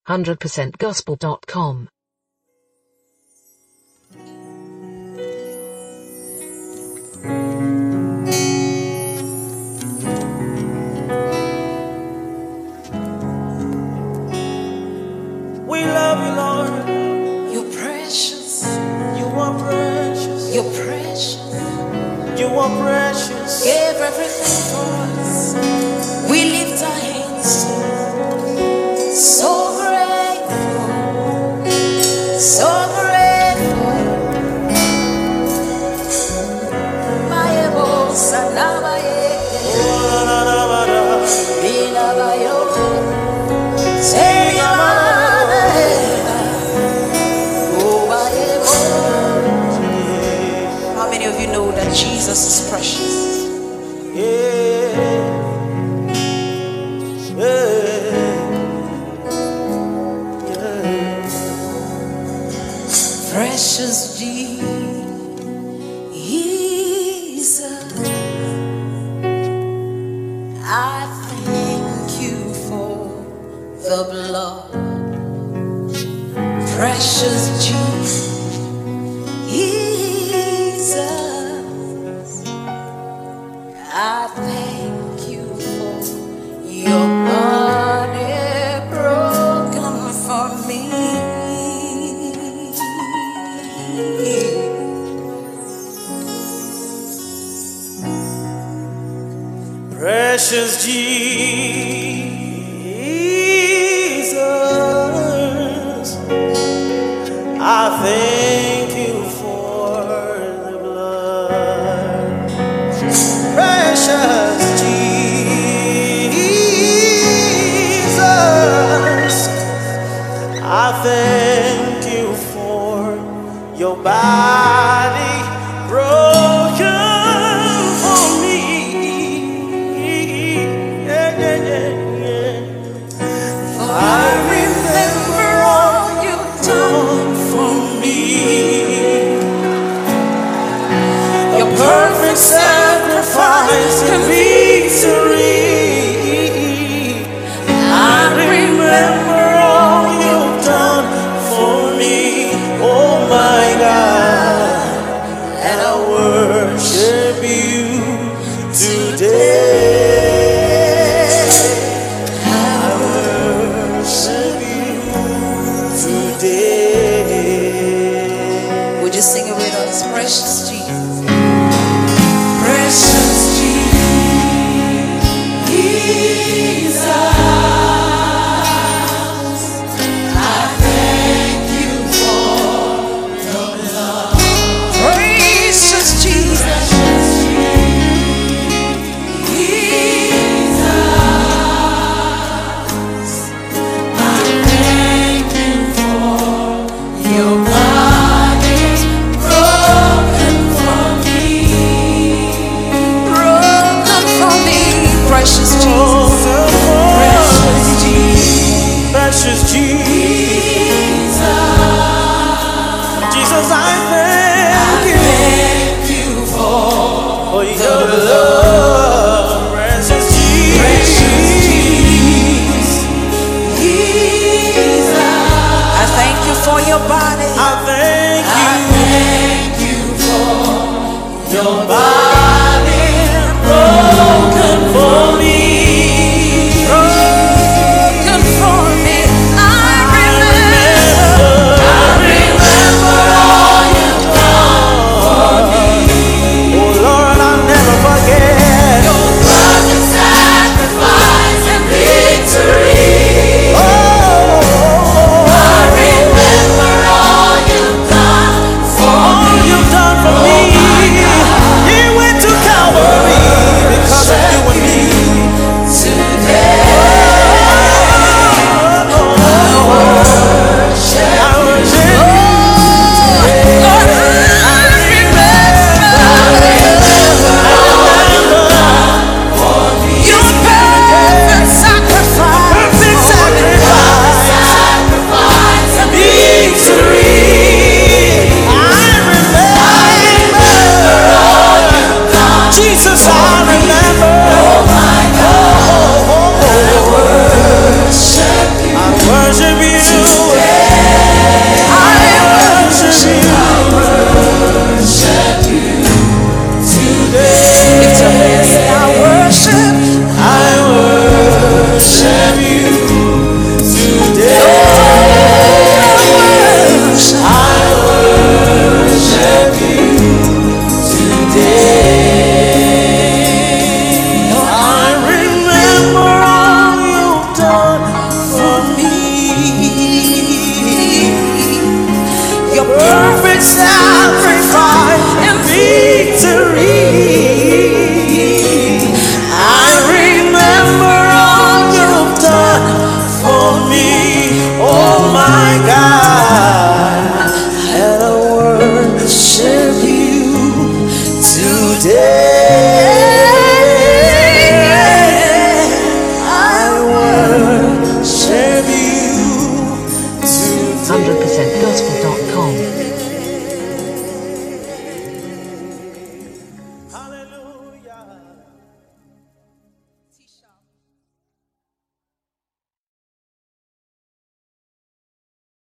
100%gospel.com. We love you, Lord. You're precious. You are precious. You're precious. You are precious. Gave everything for us. We lift our hands to you. So grateful. So grateful. My emotions are now my How many of you know that Jesus is precious? Yeah. Yeah. Precious Jesus, I thank you for the blood. Precious Jesus, I thank you for your body broken for me. Precious Jesus, I thank you for the blood. Precious Jesus, I thank you for your body broken for me. Yeah, yeah, yeah, yeah. I remember all you've done for me. Your perfect sacrifice and victory. I remember all you've done for me. Oh my God. worship you today. I worship you today. I remember all you've done for me. Your perfect sacrifice and victory. I remember all you've done for me. Oh my God, and I worship you today. I worship you today. 100% gospel.